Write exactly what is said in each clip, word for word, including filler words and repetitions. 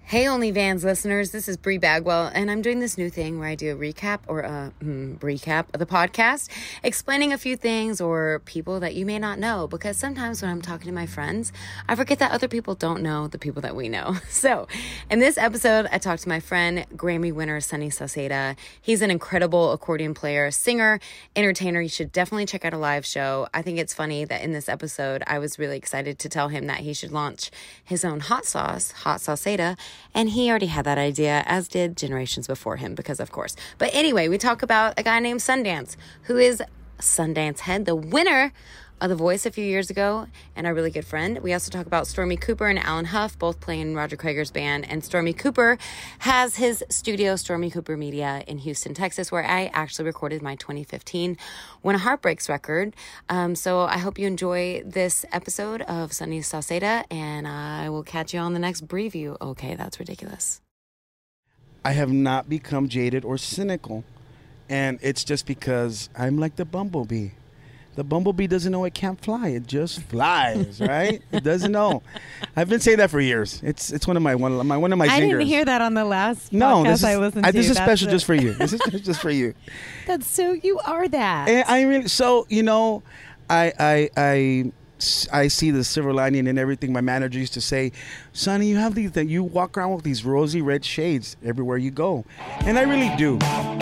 Hey OnlyVans listeners, this is Bree Bagwell, and I'm doing this new thing where I do a recap or a mm, recap of the podcast, explaining a few things or people that you may not know, because sometimes when I'm talking to my friends, I forget that other people don't know the people that we know. So in this episode, I talked to my friend, Grammy winner Sonny Salceda. He's an incredible accordion player, singer, entertainer. You should definitely check out a live show. I think it's funny that in this episode, I was really excited to tell him that he should launch his own hot sauce, Hot Salceda. And he already had that idea, as did generations before him, because of course. But anyway, we talk about a guy named Sundance, who is Sundance Head, the winner of The Voice a few years ago, and our really good friend. We also talk about Stormy Cooper and Alan Huff, both playing Roger Krager's band. And Stormy Cooper has his studio, Stormy Cooper Media, in Houston, Texas, where I actually recorded my twenty fifteen When a Heart Breaks record. Um, so I hope you enjoy this episode of Sonny Salceda, and I will catch you on the next preview. Okay, that's ridiculous. I have not become jaded or cynical, and it's just because I'm like the bumblebee. The bumblebee doesn't know it can't fly. It just flies, right? It doesn't know. I've been saying that for years. It's it's one of my one of my one of my. I zingers. didn't hear that on the last no, podcast this is, I listened I, to. this is That's special it. just for you. This is just for you. That's so you are that. And I really so you know, I I I. I see the silver lining in everything. My manager used to say, "Sonny, you have these that you walk around with these rosy red shades everywhere you go," and I really do.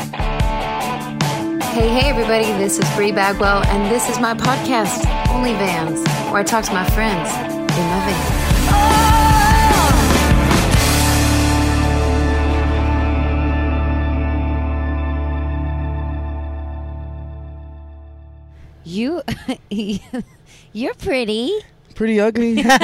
Hey, hey, everybody, this is Bree Bagwell, and this is my podcast, OnlyVans, where I talk to my friends in my van. You, you're pretty. Pretty ugly. Yeah.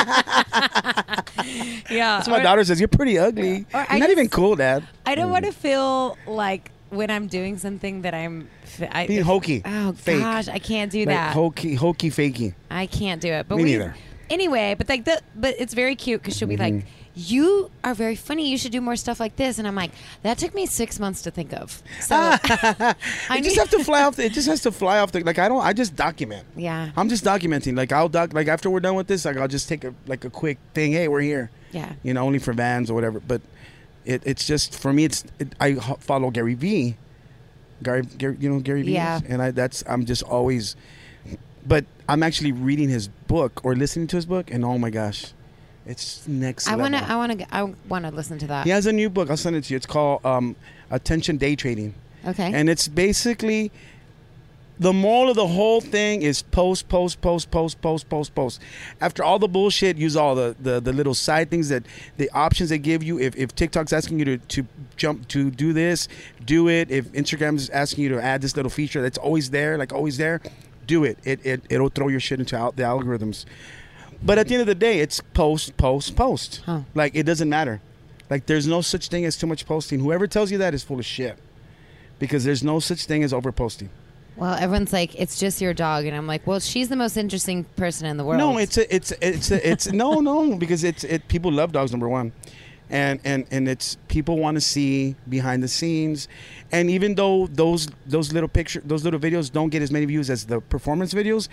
That's what my daughter says. You're pretty ugly. Or You're I not just- even cool, Dad. I don't want to feel like when I'm doing something that I'm I, Being hokey. Oh Fake. gosh, I can't do Like that. hokey, hokey, fakey. I can't do it. But Me we, neither. Anyway, but like the but it's very cute because she'll be like, "You are very funny. You should do more stuff like this." And I'm like, "That took me six months to think of." So I It just need- have to fly off. The, it just has to fly off the. Like I don't. I just document. Yeah. I'm just documenting. Like I'll doc. Like after we're done with this, like I'll just take a like a quick thing. Hey, we're here. Yeah. You know, only for Vans or whatever. But it, it's just for me. It's it, I h- follow Gary Vee. Gary, Gary, you know Gary Vee. Yeah. And I that's I'm just always. But I'm actually reading his book or listening to his book, and oh my gosh, it's next I level. wanna, I wanna, I wanna listen to that. He has a new book. I'll send it to you. It's called um, Attention Day Trading. Okay. And it's basically the moral of the whole thing is post, post, post, post, post, post, post. After all the bullshit, use all the, the, the little side things that the options they give you. If, if TikTok's asking you to, to jump to do this, do it. If Instagram's asking you to add this little feature that's always there, like always there, do it. It, it it'll throw your shit into al- the algorithms. But at the end of the day, it's post, post, post. Huh. Like it doesn't matter. Like there's no such thing as too much posting. Whoever tells you that is full of shit. Because there's no such thing as overposting. Well, everyone's like, it's just your dog, and I'm like, well, she's the most interesting person in the world. No, it's a, it's it's a, it's no no because it's it people love dogs, number one, and and and it's people want to see behind the scenes, and even though those those little picture those little videos don't get as many views as the performance videos,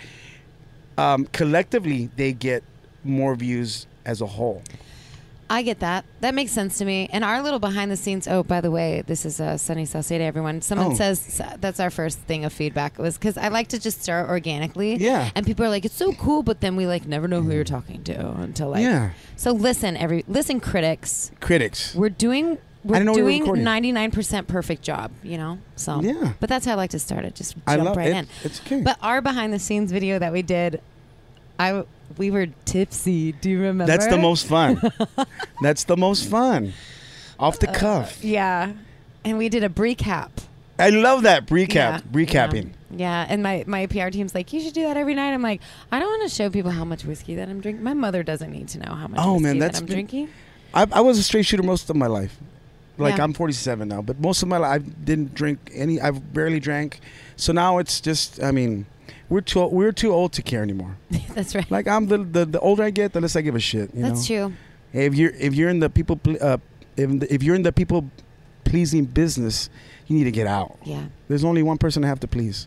um, collectively they get more views as a whole. I get that. That makes sense to me. And our little behind the scenes. Oh, by the way, this is uh, Sonny Salceda, everyone. Someone Oh. says that's our first thing of feedback was because I like to just start organically. Yeah. And people are like, it's so cool, but then we like never know who you're talking to until like. Yeah. So listen, every listen, critics. Critics. We're doing. We're didn't know we were doing recording. ninety-nine percent perfect job, you know. So Yeah. But that's how I like to start it. Just jump I love right it. in. It's okay. But our behind the scenes video that we did, I we were tipsy. Do you remember? That's the most fun. That's the most fun. Off the cuff. Yeah. And we did a recap. I love that recap. Yeah. Recapping. Yeah. Yeah. And my, my P R team's like, you should do that every night. I'm like, I don't want to show people how much whiskey that I'm drinking. My mother doesn't need to know how much Oh, whiskey man, that that's I'm been- drinking. I, I was a straight shooter most of my life. Like Yeah. I'm forty-seven now, but most of my life I didn't drink any. I've barely drank. So now it's just. I mean, we're too we're too old to care anymore. That's right. Like I'm the, the the older I get, the less I give a shit. You That's know? true. If you're if you're in the people ple- uh, if, the, if you're in the people pleasing business, you need to get out. Yeah. There's only one person I have to please,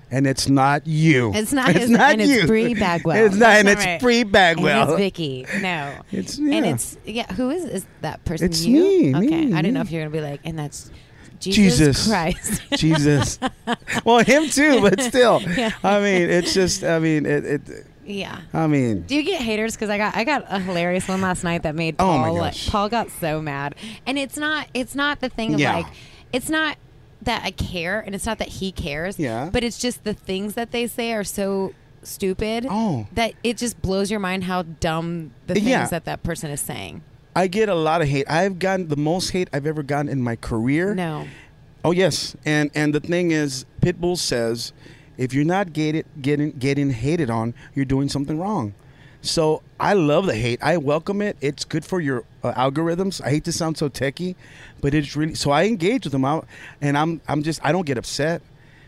and it's not you. It's not. It's his, not and you. It's Bree Bagwell. It's not, That's and not it's right. Bree Bagwell. And it's Vicky. No. It's yeah. And it's yeah. Who is is that person? It's you? me, Okay. me, I didn't know me. if you're gonna be like, and that's Jesus, Jesus. Christ. Jesus. Well, him too, but still. Yeah. I mean, it's just. I mean, it. it Yeah. I mean. Do you get haters? Because I got I got a hilarious one last night that made Oh, Paul. my like, gosh. Paul got so mad, and it's not it's not the thing of Yeah. like it's not that I care, and it's not that he cares. Yeah. But it's just the things that they say are so stupid. Oh. That it just blows your mind how dumb the things Yeah. that that person is saying. I get a lot of hate. I've gotten the most hate I've ever gotten in my career. No. Oh yes, and and the thing is, Pitbull says, if you're not get it, getting getting hated on, you're doing something wrong. So I love the hate. I welcome it. It's good for your uh, algorithms. I hate to sound so techie, but it's really so. I engage with them out, and I'm I'm just I don't get upset.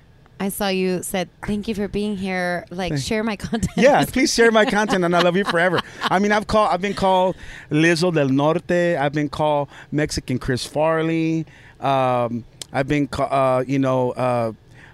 I saw you said thank you for being here. Like share my content. Yeah, please share my content, and I love you forever. I mean, I've called I've been called Lizzo del Norte. I've been called Mexican Chris Farley. Um, I've been called uh, you know. Uh,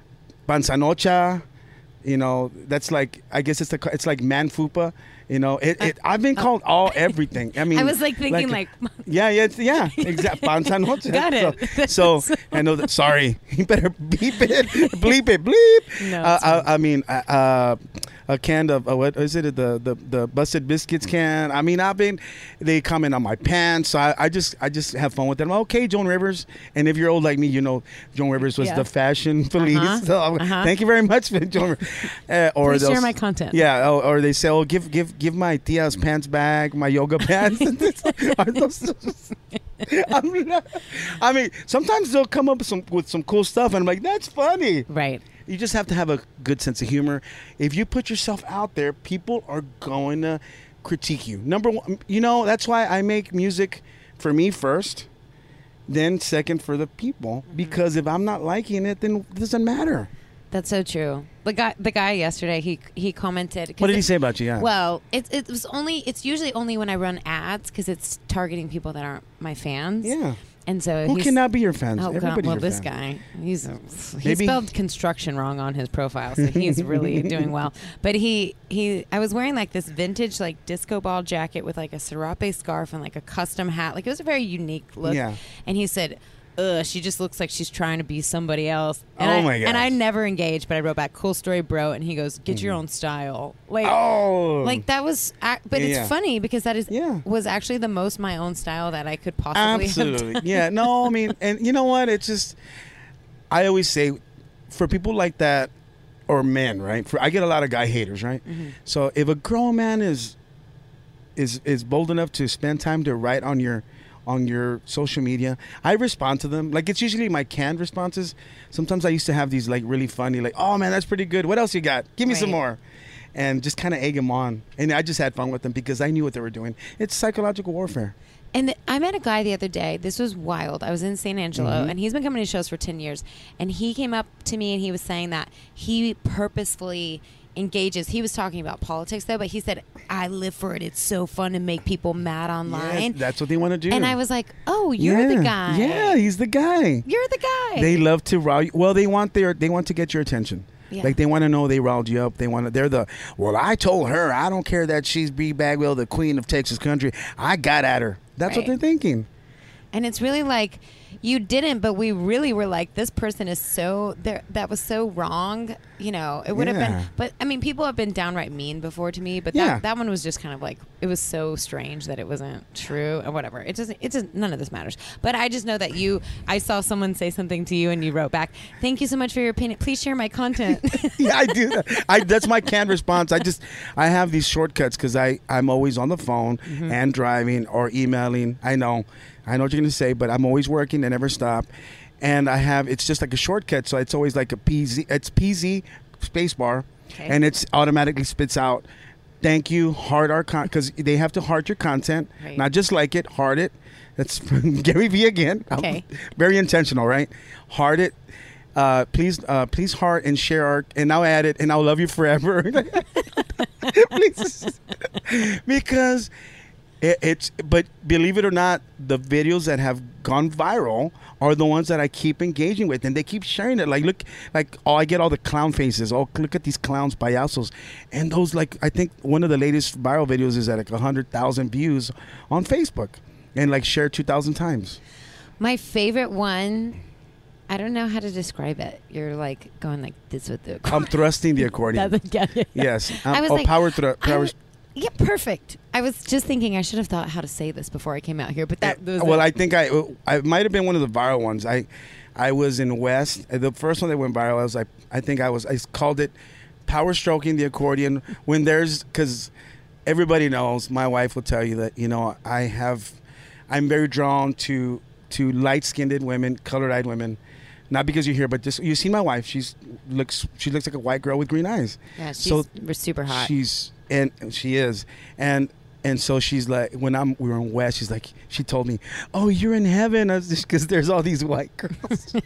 Panzanocha, you know, that's like I guess it's the it's like manfupa, you know. It, it I've been called all everything. I mean, I was like thinking like, yeah, yeah, it's- yeah, exactly. Panzanocha. Got it. So, so I know that. Sorry, you better beep it, bleep it, bleep. No, uh, it's fine. I, I mean, uh, uh, a can of uh, what is it? The, the the Busted Biscuits can. I mean, I've been. They comment on my pants, so I, I just I just have fun with them. Okay, Joan Rivers, and if you're old like me, you know Joan Rivers was Yeah. the fashion police. Uh-huh. So I'm- Uh-huh. thank you very much, Joan. Rivers. Uh, or Please they'll share s- my content. Yeah, or, or they say, oh, give give give my tia's pants back, my yoga pants. Are those- I'm not- I mean, sometimes they'll come up with some with some cool stuff, and I'm like, that's funny. right. You just have to have a good sense of humor. If you put yourself out there, people are going to critique you. Number one, you know, that's why I make music for me first, then second for the people. Because if I'm not liking it, then it doesn't matter. That's so true. The guy, the guy yesterday, he he commented. 'cause What did he it- say about you? Yeah. Well, it it was only. It's usually only when I run ads because it's targeting people that aren't my fans. yeah. And so Who he's, cannot be your fans? Oh God! Everybody's Well, your this fan. guy, he's he Maybe- spelled construction wrong on his profile, so he's really doing well. But he he, I was wearing like this vintage like disco ball jacket with like a serape scarf and like a custom hat. Like it was a very unique look. Yeah. And he said, ugh, she just looks like she's trying to be somebody else. And Oh I, my And I gosh. never engaged, but I wrote back, cool story, bro. And he goes, get your own style. Like, Oh. like that was, ac- but Yeah. it's funny because that is Yeah. was actually the most my own style that I could possibly have Absolutely. done. Yeah. No, I mean, and you know what? It's just, I always say, for people like that, or men, right? For I get a lot of guy haters, right? Mm-hmm. So if a grown man is, is is bold enough to spend time to write on your, on your social media, I respond to them. Like it's usually my canned responses. Sometimes I used to have these like really funny, like, oh man, that's pretty good. What else you got? Give me some Right. more. And just kind of egg them on. And I just had fun with them because I knew what they were doing. It's psychological warfare. And th- I met a guy the other day. This was wild. I was in San Angelo, Mm-hmm. and he's been coming to shows for ten years. And he came up to me and he was saying that he purposefully engages. He was talking about politics, though, but he said, I live for it. It's so fun to make people mad Yeah, online. that's what they want to do. And I was like, oh, you're Yeah. the guy. Yeah, he's the guy. You're the guy. They love to rile you. Well, they want their they want to get your attention. Yeah. Like they want to know they riled you up. They want to. They're the. Well, I told her I don't care that she's Bree Bagwell, the queen of Texas country. I got at her. That's what Right. they're thinking. And it's really like, you didn't, but we really were like, this person is so, there. that was so wrong. You know, it would have Yeah. been, but I mean, people have been downright mean before to me, but Yeah. that, that one was just kind of like, it was so strange that it wasn't true or whatever. It doesn't, it doesn't, none of this matters. But I just know that you, I saw someone say something to you and you wrote back, thank you so much for your opinion. Please share my content. Yeah, I do that. I that's my canned response. I just I have these shortcuts because I I'm always on the phone Mm-hmm. and driving or emailing. I know, I know what you're gonna say, but I'm always working. I never stop, and I have it's just like a shortcut. So it's always like a P Z. It's P Z space bar, Okay. and it's automatically spits out. Thank you, heart our con because they have to heart your content, Right. not just like it, heart it. That's Gary Vee again. I'm Okay. very intentional, right? Heart it. Uh, please, uh, please heart and share our, and I'll add it, and I'll love you forever. Please, because It, it's but believe it or not, the videos that have gone viral are the ones that I keep engaging with, and they keep sharing it. Like look, like oh, I get all the clown faces. Oh, look at these clowns, payasos, and those like I think one of the latest viral videos is at like a hundred thousand views on Facebook, and like shared two thousand times. My favorite one. I don't know how to describe it. You're like going like this with the. I'm thrusting the accordion. Doesn't get it. Yes. I'm, I was oh, like, power thru- I power. was- Yeah, perfect. I was just thinking I should have thought how to say this before I came out here, but that was well, it. I think I I might have been one of the viral ones. I I was in West. The first one that went viral, I was like, I think I was I called it power stroking the accordion. When there's because everybody knows, my wife will tell you that you know I have I'm very drawn to to light skinned women, colored eyed women. Not because you're here, but just you see my wife. She's looks she looks like a white girl with green eyes. Yeah, she's so super hot. She's and she is and. And so she's like, when I'm we were in West, she's like, she told me, "Oh, you're in heaven," because there's all these white girls.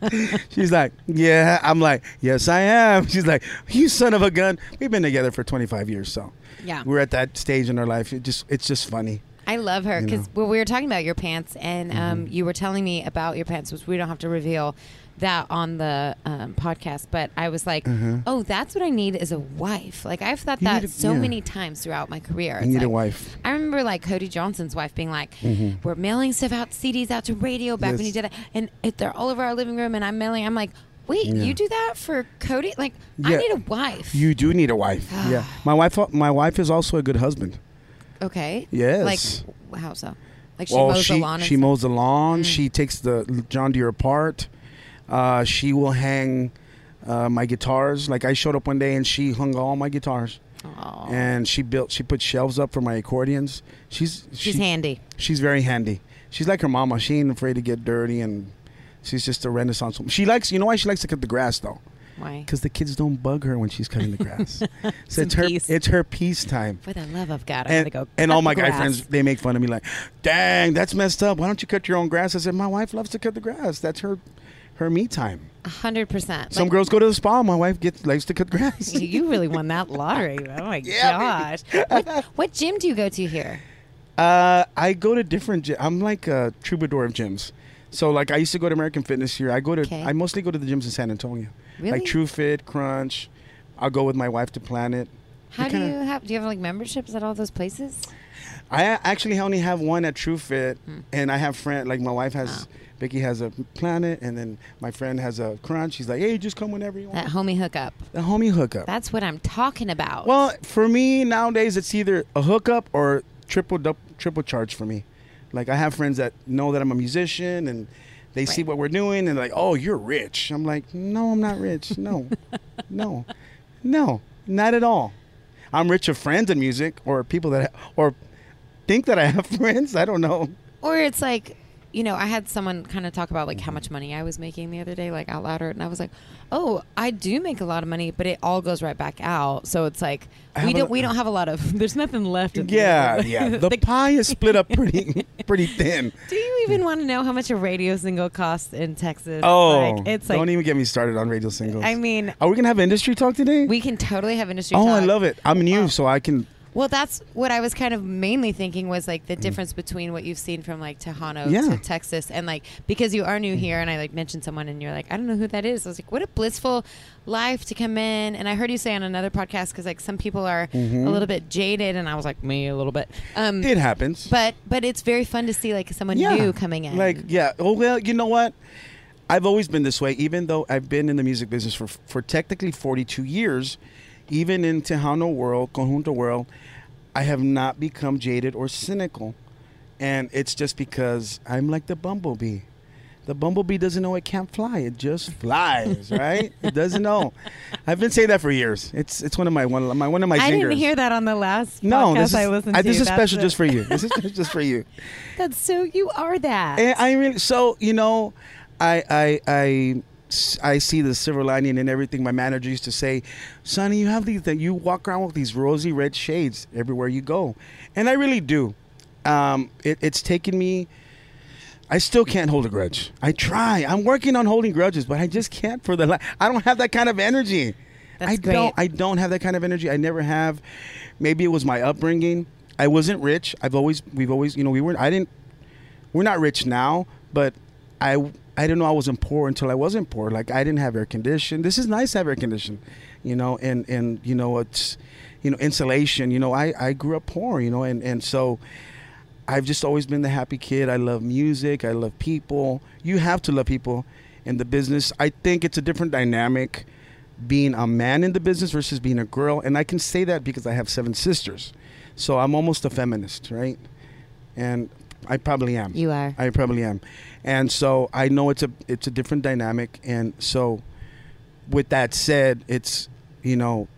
She's like, "Yeah." I'm like, "Yes, I am." She's like, "You son of a gun." We've been together for twenty-five years, so Yeah. we're at that stage in our life. It just it's just funny. I love her You because know. well, we were talking about your pants, and um, Mhm. you were telling me about your pants, which we don't have to reveal that on the um, podcast. But I was like, Mhm. "Oh, that's what I need is a wife." Like I've thought You that need a- so yeah. many times throughout my career. I It's need a like- wife. I remember like Cody Johnson's wife being like, Mhm. "We're mailing stuff out, C Ds out to radio back when Yes. you did it, and it, they're all over our living room." And I'm mailing. I'm like, "Wait, Yeah. you do that for Cody? Like, I Yeah. need a wife." You do need a wife. Yeah, my wife. My wife is also a good husband. okay? Yes. Like how so? Like she Well, mows she the lawn. And she stuff? mows the lawn. Mm. She takes the John Deere apart. Uh, she will hang uh, my guitars. Like I showed up one day and she hung all my guitars, Aw. and she built. She put shelves up for my accordions. She's She's she- handy. She's very handy. She's like her mama. She ain't afraid to get dirty, and she's just a renaissance woman. She likes. You know why she likes to cut the grass though? Why? Because the kids don't bug her when she's cutting the grass. So Some it's her. peace. It's her peace time. For the love of God, I And, gotta go. and cut all my the guy grass. friends, they make fun of me like, "Dang, that's messed up. Why don't you cut your own grass?" I said, "My wife loves to cut the grass. That's her, her me time." A hundred percent. Some Like, girls go to the spa. My wife gets likes to cut grass. you really won that lottery. Oh my Yeah, gosh! What, what gym do you go to here? Uh, I go to different. Gy- I'm like a troubadour of gyms. So like I used to go to American Fitness here. I go to. Okay. I mostly go to the gyms in San Antonio. Really? Like True Fit, Crunch. I'll go with my wife to Planet. How We do kinda- you have? Do you have like memberships at all those places? I a- actually only have one at True Fit, Hmm. and I have friend like my wife has. Oh. Vicky has a Planet, and then my friend has a Crunch. She's like, "Hey, just come whenever you want." That homie hookup. The homie hookup. That's what I'm talking about. Well, for me nowadays, it's either a hookup or triple du- triple charge for me. Like I have friends that know that I'm a musician, and they see Right. what we're doing, and they're like, "Oh, you're rich." I'm like, "No, I'm not rich. No, no, no, not at all. I'm rich of friends in music, or people that, or think that I have friends. I don't know." or it's like, you know, I had someone kind of talk about like how much money I was making the other day, like out louder, and I was like, "Oh, I do make a lot of money, but it all goes right back out." So it's like I we have a- don't we don't have a lot of. There's nothing left. At the Yeah, end. yeah. The pie is split up pretty, pretty thin. Do you even want to know how much a radio single costs in Texas? Oh, like, it's like don't even get me started on radio singles. I mean, Are we gonna have industry talk today? we can totally have industry. oh, talk. I love it. I'm new, Oh. so I can. Well, that's what I was kind of mainly thinking was like the difference between what you've seen from like Tejano Mm. Yeah. to Texas, and like because you are new here, and I like mentioned someone, and you're like, I don't know who that is. I was like, what a blissful life to come in. And I heard you say on another podcast because like some people are Mhm. a little bit jaded, and I was like, me a little bit. Um, It happens. but but it's very fun to see like someone Yeah. new coming in. Like, yeah. Oh, well, you know what? I've always been this way, even though I've been in the music business for for technically forty-two years. Even in Tejano world, Conjunto world, I have not become jaded or cynical. And it's just because I'm like the bumblebee. The bumblebee doesn't know it can't fly. It just flies, right? It doesn't know. I've been saying that for years. It's it's one of my one of my one of my I zingers. didn't hear that on the last No, podcast this is, I listened I, to. this is That's special it. just for you. This is just for you. That's so you are that. And I really so you know, I I I I see the silver lining in everything. My manager used to say, "Sonny, you have these that you walk around with these rosy red shades everywhere you go," and I really do. Um, it, it's taken me. I still can't hold a grudge. I try. I'm working on holding grudges, but I just can't for the life. I don't have that kind of energy. That's I great. don't. I don't have that kind of energy. I never have. Maybe it was my upbringing. I wasn't rich. I've always, we've always, you know, we weren't, I didn't, we're not rich now, but I, I didn't know I wasn't poor until I wasn't poor. Like I didn't have air conditioning. This is nice to have air conditioning, you know, and, and, you know, it's, you know, insulation, you know, I, I grew up poor, you know, and, and so I've just always been the happy kid. I love music. I love people. You have to love people in the business. I think it's a different dynamic being a man in the business versus being a girl. And I can say that because I have seven sisters. So I'm almost a feminist, right? And I probably am. You are. I probably am. And so I know it's a it's a different dynamic. And so with that said, it's, you know,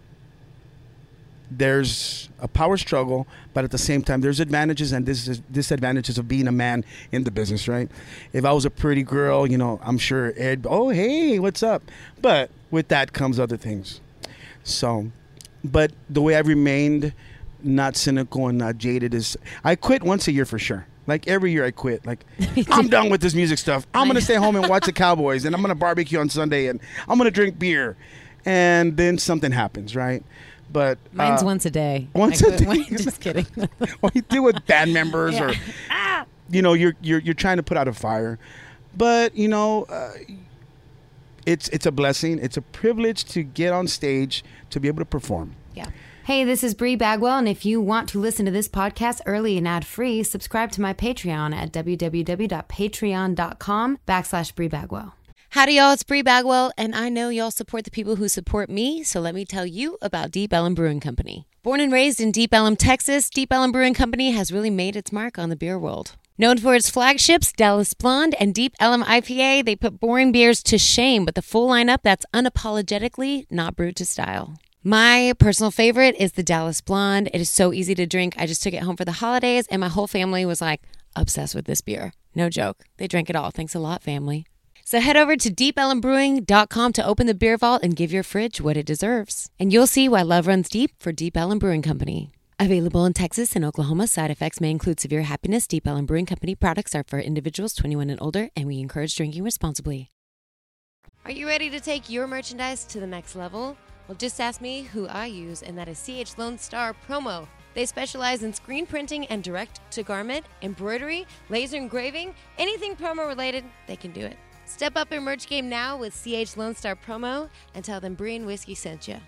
there's a power struggle, but at the same time, there's advantages and dis- disadvantages of being a man in the business, right? If I was a pretty girl, you know, I'm sure Ed, oh, hey, what's up? But with that comes other things. So, but the way I've remained not cynical and not jaded is I quit once a year for sure. Like every year I quit. Like, I'm done with this music stuff. I'm going to stay home and watch the Cowboys, and I'm going to barbecue on Sunday, and I'm going to drink beer. And then something happens, right? But mine's uh, once a day. Once I a day. Wait, just kidding. What you do with band members, Yeah. or you know, you're you're you're trying to put out a fire. But you know, uh, it's it's a blessing. It's a privilege to get on stage to be able to perform. Yeah. Hey, this is Bree Bagwell, and if you want to listen to this podcast early and ad-free, subscribe to my Patreon at www.patreon.com backslash Bree Bagwell. Howdy, y'all. It's Bree Bagwell, and I know y'all support the people who support me, so let me tell you about Deep Ellum Brewing Company. Born and raised in Deep Ellum, Texas, Deep Ellum Brewing Company has really made its mark on the beer world. Known for its flagships, Dallas Blonde and Deep Ellum I P A, they put boring beers to shame with a full lineup that's unapologetically not brewed to style. My personal favorite is the Dallas Blonde. It is so easy to drink. I just took it home for the holidays, and my whole family was like obsessed with this beer. No joke. They drank it all. Thanks a lot, family. So head over to deep ellum brewing dot com to open the beer vault and give your fridge what it deserves. And you'll see why love runs deep for Deep Ellum Brewing Company. Available in Texas and Oklahoma, side effects may include severe happiness. Deep Ellum Brewing Company products are for individuals twenty-one and older, and we encourage drinking responsibly. Are you ready to take your merchandise to the next level? Well, just ask me who I use, and that is C H Lone Star Promo. They specialize in screen printing and direct-to-garment, embroidery, laser engraving, anything promo related, they can do it. Step up your merch game now with C H Lone Star Promo and tell them Bree and Whiskey sent you.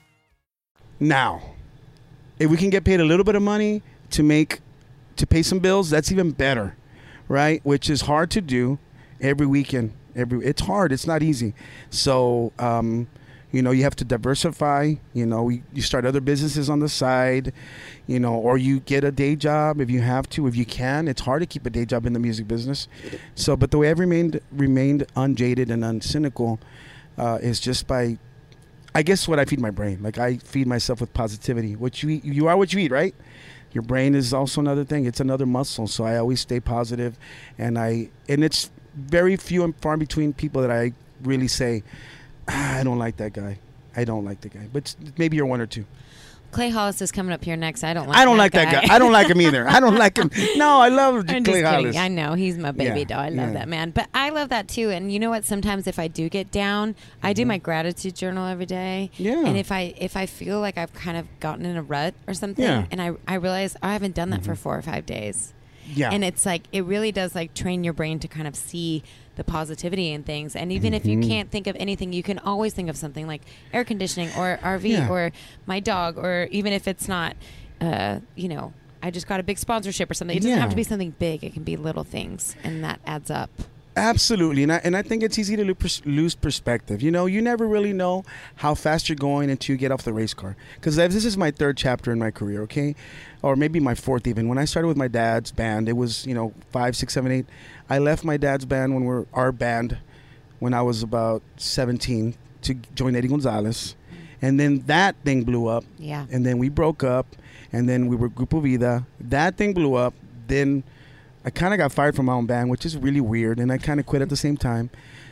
Now, if we can get paid a little bit of money to make, to pay some bills, that's even better, right? Which is hard to do every weekend. Every it's hard. It's not easy. So, um, you know, you have to diversify. You know, you, you start other businesses on the side, you know, or you get a day job if you have to, if you can. It's hard to keep a day job in the music business. So, but the way I've remained remained unjaded and uncynical uh, is just by, I guess, what I feed my brain. Like I feed myself with positivity. What you eat, you are what you eat, right? Your brain is also another thing. It's another muscle. So I always stay positive, and I and it's very few and far between people that I really say, I don't like that guy. I don't like the guy. But maybe you're one or two. Clay Hollis is coming up here next. I don't like I don't that like guy. that guy. I don't like him either. I don't like him. No, I love I'm Clay just Hollis. kidding. I know. He's my baby Yeah, doll. I love yeah. that man. But I love that too. And you know what? Sometimes if I do get down, I do my gratitude journal every day. Yeah. And if I if I feel like I've kind of gotten in a rut or something, Yeah. and I, I realize I haven't done that for four or five days. Yeah. And it's like, it really does like train your brain to kind of see the positivity in things. And even if you can't think of anything, you can always think of something like air conditioning or R V Yeah. or my dog, or even if it's not, uh, you know, I just got a big sponsorship or something. It doesn't Yeah. have to be something big. It can be little things, and that adds up. Absolutely, and I, and I think it's easy to lo- pers- lose perspective. You know, you never really know how fast you're going until you get off the race car. Because this is my third chapter in my career, okay? Or maybe my fourth even. When I started with my dad's band, it was, you know, five, six, seven, eight. I left my dad's band when we're, our band, when I was about seventeen to join Eddie Gonzalez. And then that thing blew up. Yeah. And then we broke up. And then we were Grupo Vida. That thing blew up. Then I kind of got fired from my own band, which is really weird, and I kind of quit at the same time.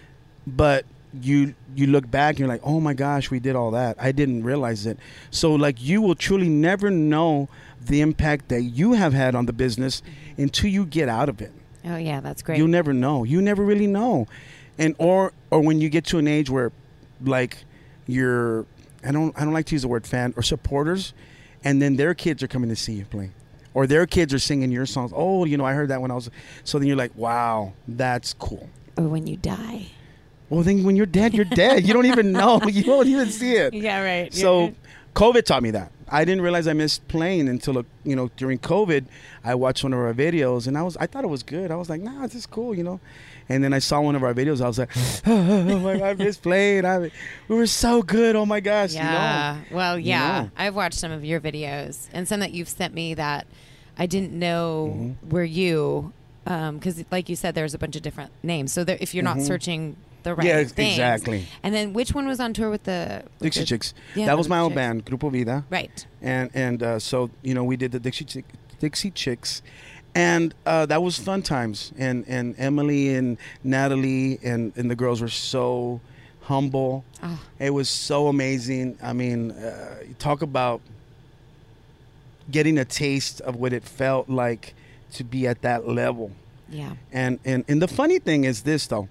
But you you look back and you're like, oh my gosh, we did all that. I didn't realize it. So like, you will truly never know the impact that you have had on the business until you get out of it. Oh yeah, that's great. You'll never know. You never really know. And or or when you get to an age where, like, you're I don't I don't like to use the word fan or supporters, and then their kids are coming to see you play. or their kids are singing your songs. Oh, you know, I heard that when I was. So then you're like, wow, that's cool. Or when you die. Well, then when you're dead, you're dead. You don't even know. You don't even see it. Yeah, right. So COVID taught me that. I didn't realize I missed playing until, you know, during COVID, I watched one of our videos and I was, I thought it was good. I was like, nah, this is cool, you know. And then I saw one of our videos. I was like, oh my God, I missed playing. I, we were so good. Oh my gosh. Yeah. You know? Well, yeah. You know. I've watched some of your videos and some that you've sent me that I didn't know Mm-hmm. were you. Because, like you said, there's a bunch of different names. So there, if you're not Mhm. searching the right Yeah, things. exactly. And then which one was on tour with the with Dixie the- Chicks. Yeah, that was the my old Chicks. band, Grupo Vida. Right. And and uh, so, you know, we did the Dixie Chick, Dixie Chicks. And uh, that was fun times. And and Emily and Natalie and, and the girls were so humble. Oh. It was so amazing. I mean, uh, talk about getting a taste of what it felt like to be at that level. Yeah. And and, and the funny thing is this, though.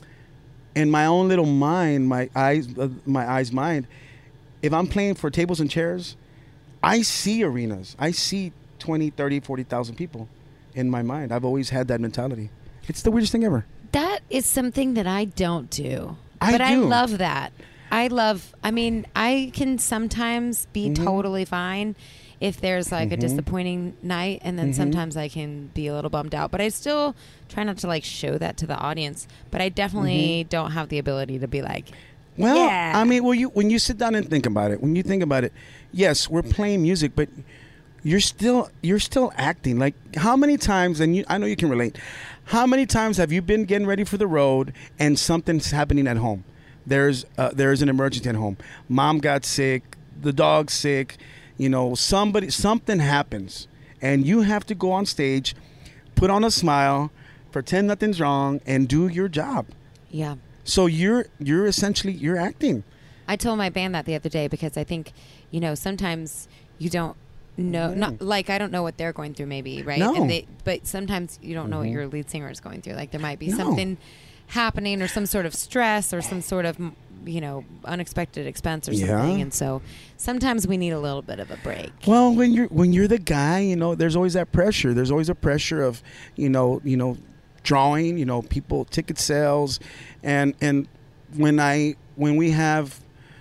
In my own little mind, my eyes, uh, my eyes mind, if I'm playing for tables and chairs, I see arenas. I see twenty, thirty, forty thousand people in my mind. I've always had that mentality. It's the weirdest thing ever. That is something that I don't do. I but I do. love that. I love, I mean, I can sometimes be Mhm. totally fine if there's like a Mhm. disappointing night, and then Mhm. sometimes I can be a little bummed out. But I still try not to like show that to the audience. But I definitely don't have the ability to be like, Well, Yeah. I mean, well, you when you sit down and think about it, when you think about it, yes, we're playing music, but you're still you're still acting. Like how many times, and you, I know you can relate. How many times have you been getting ready for the road and something's happening at home? There's uh, there's an emergency at home. Mom got sick, the dog's sick. You know, somebody something happens, and you have to go on stage, put on a smile, pretend nothing's wrong, and do your job. yeah. So you're you're essentially you're acting. I told my band that the other day because I think, you know, sometimes you don't know, not like I don't know what they're going through, maybe, right? No. And they, but sometimes you don't know what Mhm. your lead singer is going through. Like there might be No. something happening or some sort of stress or some sort of, you know, unexpected expense or Yeah. something. And so sometimes we need a little bit of a break. Well, when you're when you're the guy, you know, there's always that pressure. There's always a pressure of, you know, you know, drawing, you know, people ticket sales, and and when I when we have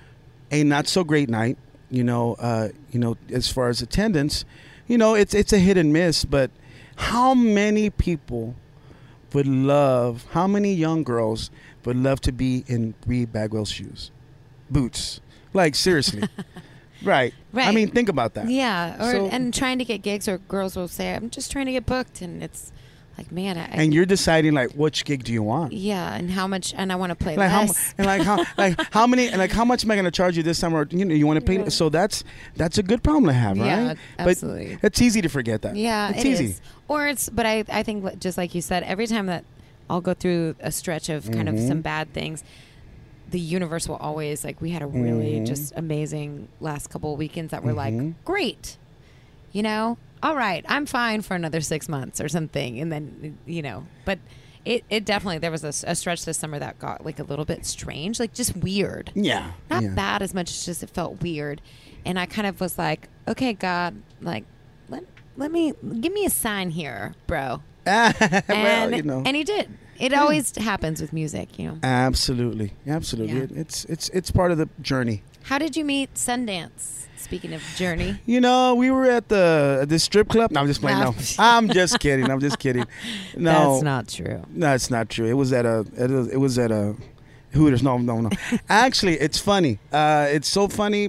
a not so great night, you know, uh, you know, as far as attendance, you know, it's it's a hit and miss. But how many people would love? How many young girls would love to be in Bree Bagwell's shoes, boots? Like seriously, right? I Right. mean, think about that. Yeah. Or, So- and trying to get gigs, or girls will say, I'm just trying to get booked. And it's like, man, I, And you're deciding like which gig do you want? yeah. And how much, and I want to play Like how, less. and like how, like how many, and like how much am I going to charge you this time? Or you know, you want to pay? Right. So that's that's a good problem to have, right? Yeah, absolutely. But it's easy to forget that. Yeah, it's it easy. is. Or it's, but I, I think li- just like you said, every time that I'll go through a stretch of kind of Mhm. some bad things, the universe will always, like, we had a really Mhm. just amazing last couple of weekends that were Mhm. like, great, you know, all right, I'm fine for another six months or something. And then, you know, but it, it definitely, there was a, s- a stretch this summer that got like a little bit strange, like just weird. Yeah. Not yeah. bad as much as just it felt weird. And I kind of was like, okay, God, like, let, let me, give me a sign here, bro. well, And, you know. and he did. It always happens with music, you know. Absolutely, absolutely. Yeah. It, it's it's it's part of the journey. How did you meet Sundance? Speaking of journey. You know, we were at the at the strip club. No, I'm just playing. No. No, I'm just kidding. I'm just kidding. No, That's not true. No, it's not true. It was at a. It was, it was at a Hooters. No, no, no. Actually, it's funny. Uh, it's so funny.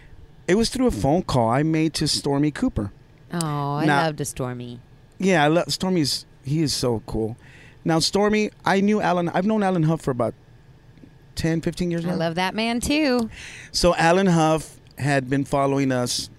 It was through a phone call I made to Stormy Cooper. Oh, I Now- loved a Stormy. Yeah, I love Stormy's. He is so cool. Now, Stormy, I knew Alan. I've known Alan Huff for about ten, fifteen years now. I love that man too. So Alan Huff had been following us,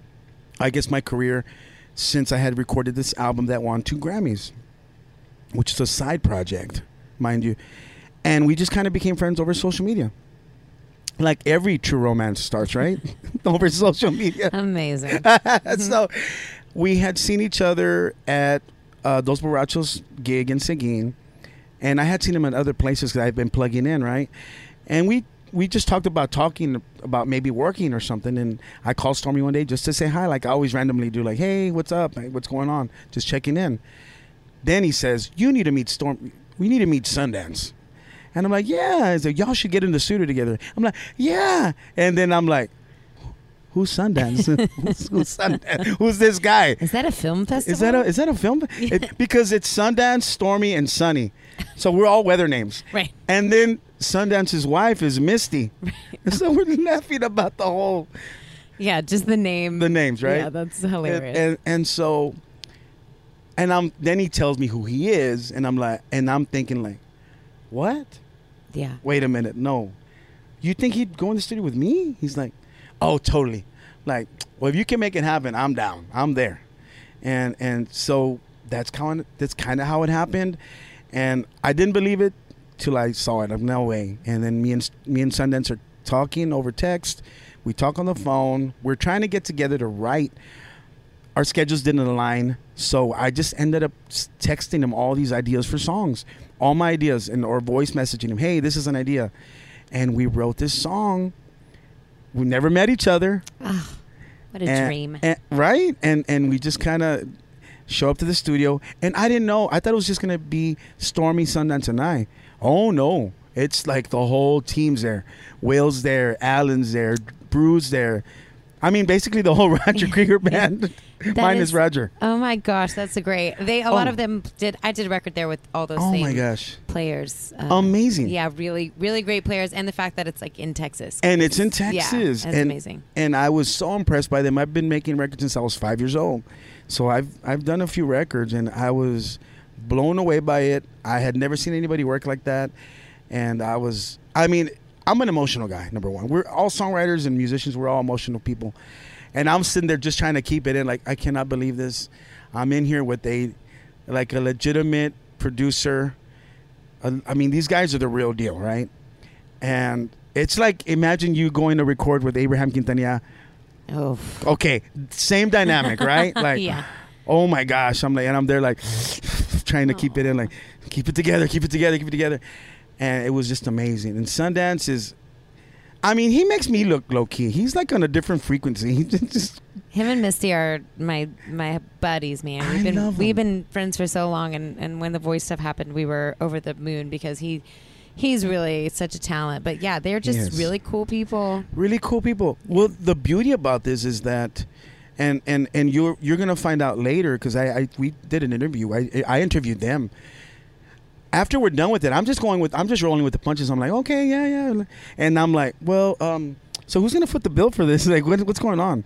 I guess, my career since I had recorded this album that won two Grammys, which is a side project, mind you. And we just kind of became friends over social media. Like every true romance starts, right? Over social media. Amazing. So we had seen each other at uh, Dos Borrachos gig in Seguin. And I had seen him in other places because I've been plugging in, right? And we we just talked about talking about maybe working or something, and I called Stormy one day just to say hi, like I always randomly do, like, hey, what's up? Hey, what's going on? Just checking in. Then he says, you need to meet Storm. We need to meet Sundance. And I'm like, yeah. He's like, y'all should get in the studio together. I'm like, yeah. And then I'm like, who's Sundance? who's, who's Sundance? Who's this guy? Is that a film festival? Is that a is that a film? Yeah. It, because it's Sundance, Stormy, and Sunny. So we're all weather names. Right. And then Sundance's wife is Misty. Right. So we're laughing about the whole Yeah, just the name. the names, right? Yeah, that's hilarious. And, and and so and I'm then he tells me who he is, and I'm like and I'm thinking like, what? Yeah. Wait a minute, no. You think he'd go in the studio with me? He's like, oh, totally. Like, well, if you can make it happen, I'm down. I'm there. And and so that's kind of that's kind of how it happened. And I didn't believe it till I saw it. I'm no way. And then me and me and Sundance are talking over text. We talk on the phone. We're trying to get together to write. Our schedules didn't align, so I just ended up texting him all these ideas for songs, all my ideas, and or voice messaging him. Hey, this is an idea, and we wrote this song. We never met each other. Oh, what a and, dream! And, right? And and we just kind of show up to the studio, and I didn't know. I thought it was just gonna be Stormy, Sundance, and I. Oh no, it's like the whole team's there. Will's there, Alan's there, Brew's there. I mean, basically the whole Roger Krieger band, minus is, Roger. Oh my gosh, that's a great. They a Oh. lot of them did. I did a record there with all those. Oh same my gosh, players. Um, amazing. Yeah, really, really great players, and the fact that it's like in Texas. And it's in Yeah, Texas. that's and, amazing. And I was so impressed by them. I've been making records since I was five years old, so I've I've done a few records, and I was blown away by it. I had never seen anybody work like that, and I was. I mean, I'm an emotional guy. Number one, we're all songwriters and musicians. We're all emotional people. And I'm sitting there just trying to keep it in. Like, I cannot believe this. I'm in here with a, like a legitimate producer. Uh, I mean, these guys are the real deal, right? And it's like, imagine you going to record with Abraham Quintanilla. Oh, Okay, same dynamic, right? Like, yeah. oh my gosh. I'm like, and I'm there like trying to keep it in, like, keep it together, keep it together, keep it together. And it was just amazing. And Sundance is, I mean, he makes me look low key. He's like on a different frequency. He just Him and Misty are my my buddies, man. We've I been love we've him. been friends for so long, and, and when the voice stuff happened, we were over the moon because he he's really such a talent. But yeah, they're just Yes. really cool people. really cool people. Well, the beauty about this is that, and and and you're you're gonna find out later because I, I we did an interview. I I interviewed them. After we're done with it, I'm just going with I'm just rolling with the punches. I'm like, okay, yeah, yeah, and I'm like, well, um, so who's gonna foot the bill for this? Like, what, what's going on?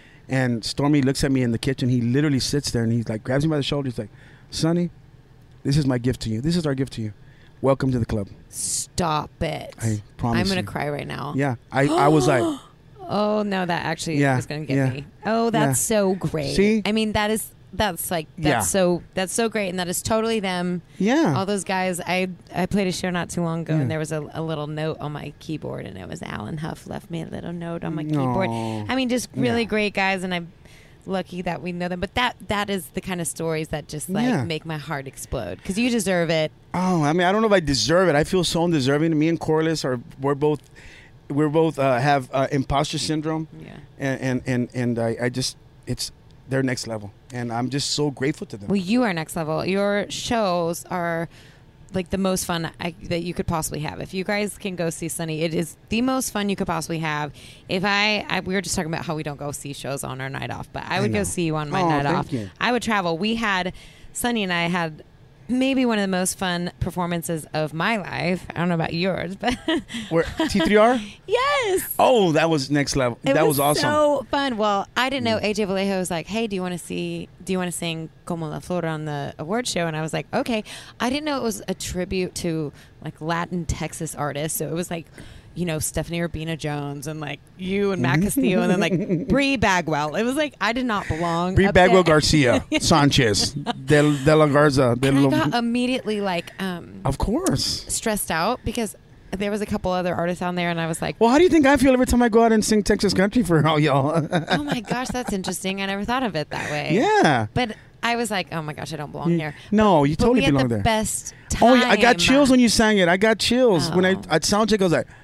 And Stormy looks at me in the kitchen. He literally sits there and he's like, grabs me by the shoulder. He's like, Sonny, this is my gift to you. This is our gift to you. Welcome to the club. Stop it! I promise. I'm gonna you. cry right now. Yeah, I I was like. Oh no, that actually Yeah, was gonna get yeah. me. Oh, that's so great. See? I mean, that is that's like that's Yeah. so that's so great, and that is totally them. Yeah. All those guys. I I played a show not too long ago, Yeah. and there was a, a little note on my keyboard, and it was Alan Huff left me a little note on my keyboard. Aw. I mean, just really Yeah. great guys, and I'm lucky that we know them. But that that is the kind of stories that just like Yeah. make my heart explode because you deserve it. Oh, I mean, I don't know if I deserve it. I feel so undeserving. Me and Corliss are we're both we're both uh, have uh, imposter syndrome, Yeah. and and and, and I, I just it's they're next level, and I'm just so grateful to them. Well, you are next level. Your shows are like the most fun I, that you could possibly have. If you guys can go see Sunny, it is the most fun you could possibly have. If I, I we were just talking about how we don't go see shows on our night off, but I would know. go see you on my Oh, night thank off. you. I would travel. We had Sunny and I had maybe one of the most fun performances of my life. I don't know about yours, but Where T three R? yes. Oh, that was next level. It that was, awesome. So fun. Well, I didn't know A J Vallejo was like, "Hey, do you want to see? Do you want to sing Como la Flor on the award show?" And I was like, "Okay." I didn't know it was a tribute to like Latin Texas artists. So it was like, you know, Stephanie Urbina Jones and like you and Matt Castillo and then like Bree Bagwell. It was like I did not belong. Bree up Bagwell there. Garcia, Sanchez, Del, De La Garza. De And I Lo- got immediately like um, of course. stressed out because there was a couple other artists on there, and I was like, Well, how do you think I feel every time I go out and sing Texas country for all y'all? "Oh my gosh, that's interesting. I never thought of it that way." Yeah. But I was like, "Oh my gosh, I don't belong here." No, you But totally we had belong the there. best time. Oh, yeah, I got chills when you sang it. I got chills when I Oh. at soundcheck. I was like,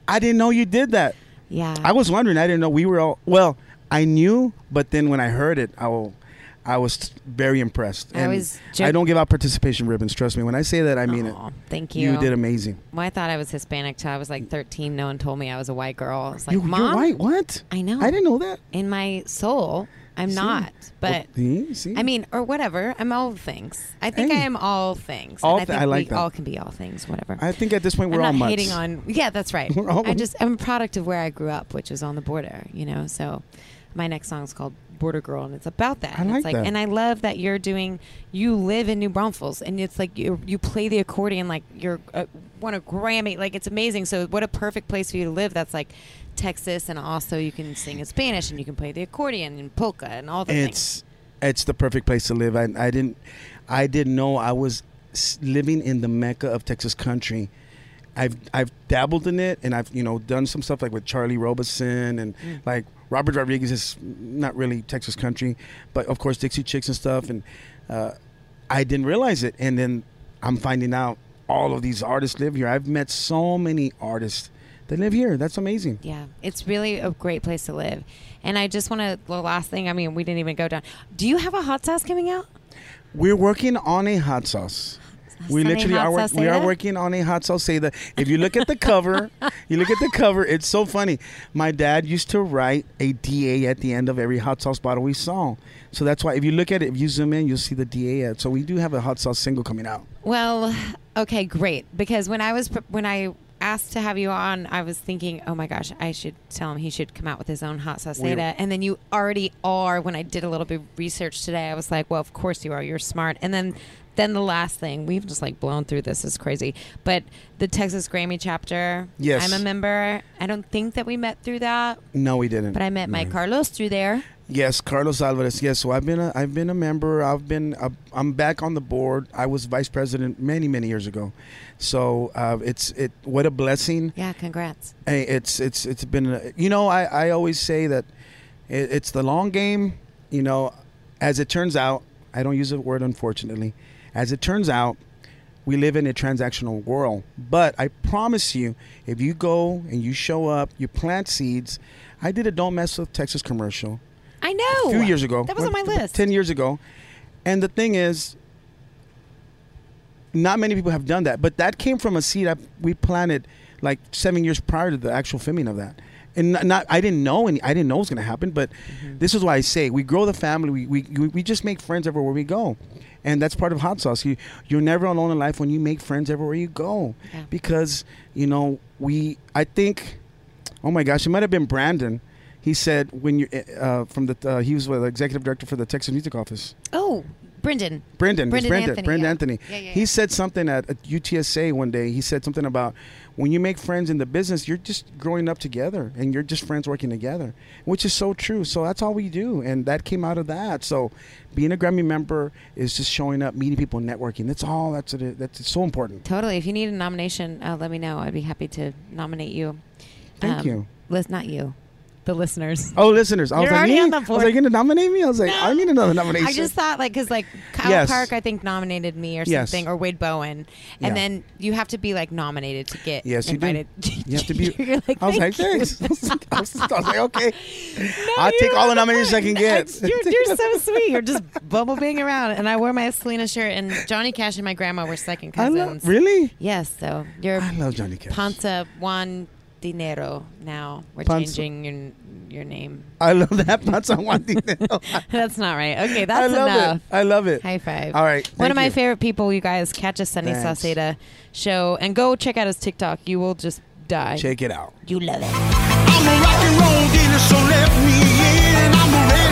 I didn't know you did that. Yeah. I was wondering. I didn't know we were all. Well, I knew, but then when I heard it, I will. I was very impressed. I And was jo- I don't give out participation ribbons. Trust me. When I say that, I mean Aw, it. Thank you. You did amazing. Well, I thought I was Hispanic till I was like thirteen. No one told me I was a white girl. I was like, You, Mom, you're white. What? I know. I didn't know that. In my soul, I'm See? not. But Well, see? See? I mean, or whatever. I'm all things. I think Hey. I am all things. All and I thi- think I like we that. all can be all things. Whatever. I think at this point we're I'm all not mutts. hating on. Yeah, that's right. We're all- I just I'm a product of where I grew up, which was on the border. You know, so my next song is called Border Girl, and it's about that. I And like it's like, that. and I love that you're doing. You live in New Braunfels, and it's like you you play the accordion like you're uh, won a Grammy. Like it's amazing. So what a perfect place for you to live. That's like Texas, and also you can sing in Spanish, and you can play the accordion and polka and all the things. It's it's the perfect place to live. I, I didn't I didn't know I was s- living in the mecca of Texas country. I've I've dabbled in it, and I've you know done some stuff like with Charlie Robeson and Mm. like Robert Rodriguez is not really Texas country, but of course Dixie Chicks and stuff. And uh, I didn't realize it, and then I'm finding out all of these artists live here. I've met so many artists that live here. That's amazing. Yeah, it's really a great place to live. And I just want to, the last thing, I mean, we didn't even go down. Do you have a hot sauce coming out? We're working on a hot sauce. We Sunny literally hot are. Work, sauce we are Seda? working on a hot sauce Seda. If you look at the cover, you look at the cover. It's so funny. My dad used to write a D A at the end of every hot sauce bottle we saw. So that's why if you look at it, if you zoom in, you'll see the D A ad. So we do have a hot sauce single coming out. Well, okay, great. Because when I was, pre- when I asked to have you on, I was thinking, oh my gosh, I should tell him he should come out with his own hot sauce We- Seda. And then you already are. When I did a little bit of research today, I was like, well, of course you are. You're smart. And then Then the last thing, we've just like blown through this, is crazy. But the Texas Grammy chapter, Yes. I'm a member. I don't think that we met through that, No, we didn't. but I met Mike Carlos through there. Yes, Carlos Alvarez. Yes, so I've been a I've been a member. I've been a, I'm back on the board. I was vice president many many years ago. So uh, it's it what a blessing. Yeah, congrats. Hey, it's it's it's been a, you know I, I always say that it, it's the long game. You know, as it turns out, I don't use the word unfortunately. As it turns out, we live in a transactional world. But I promise you, if you go and you show up, you plant seeds. I did a Don't Mess with Texas commercial I know. a few years ago. That was on my About list. ten years ago. And the thing is, not many people have done that. But that came from a seed I, we planted like seven years prior to the actual filming of that. And not, not I didn't know any, I didn't know it was going to happen. But Mm-hmm. this is why I say we grow the family. We, we we just make friends everywhere we go. And that's part of hot sauce. You you're never alone in life when you make friends everywhere you go. Yeah. Because, you know, we I think oh my gosh, it might have been Brandon. He said when you uh, from the uh, he was the executive director for the Texas Music Office. Oh, Brendan. Brendan, it's Brendan Brendan, Anthony, Brendan yeah. Anthony. Yeah, yeah, He yeah. said something at, at U T S A one day. He said something about when you make friends in the business, you're just growing up together and you're just friends working together, which is so true. So that's all we do, and that came out of that. So being a Grammy member is just showing up, meeting people, networking. That's all. That's it. That's so important. Totally. If you need a nomination, uh, let me know. I'd be happy to nominate you. Thank you. Lis- not you. The listeners. Oh, listeners, I was You're like, already me? on the I was board. like, you gonna nominate me? I was like, No. I need another nomination. I just thought, like, because, like, Kyle Yes. Park, I think, nominated me or Yes. something, or Wade Bowen. Yeah. And then you have to be, like, nominated to get Yes, you do. invited. You have to be. You're like, I was like, "Thank you." thanks. I was, I was, I was like, okay. No, I'll you take all the have nominations I can get. It's- You're, you're so sweet. You're just bumblebeing around. And I wore my Selena shirt, and Johnny Cash and my grandma were second I cousins. love, really? Yes, so you're I love Johnny Cash. Panza Juan Dinero now. We're Panza- changing your your name. I love that. That's on one thing. That's not right. Okay, I that's love enough. it. I love it. High five. All right. One thank of my you. favorite people, you guys, catch a Sunny Thanks. Sauceda show and go check out his TikTok. You will just die. Check it out. You love it. I'm a rock and roll dealer, so let me in. I'm ready